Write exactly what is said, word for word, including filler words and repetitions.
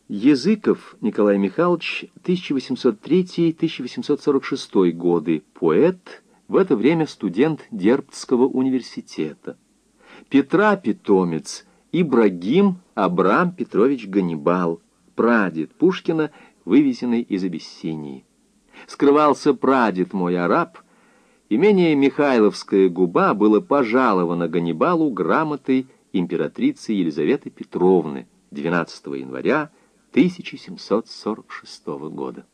Языков Николай Михайлович, тысяча восемьсот третий — тысяча восемьсот сорок шестой годы, поэт, в это время студент Дербцкого университета. Петра питомец Ибрагим Абрам Петрович Ганнибал, прадед Пушкина, вывезенный из Абиссинии. Скрывался прадед мой араб. Имение Михайловская губа было пожаловано Ганнибалу грамотой императрицы Елизаветы Петровны двенадцатого января тысяча семьсот сорок шестого года.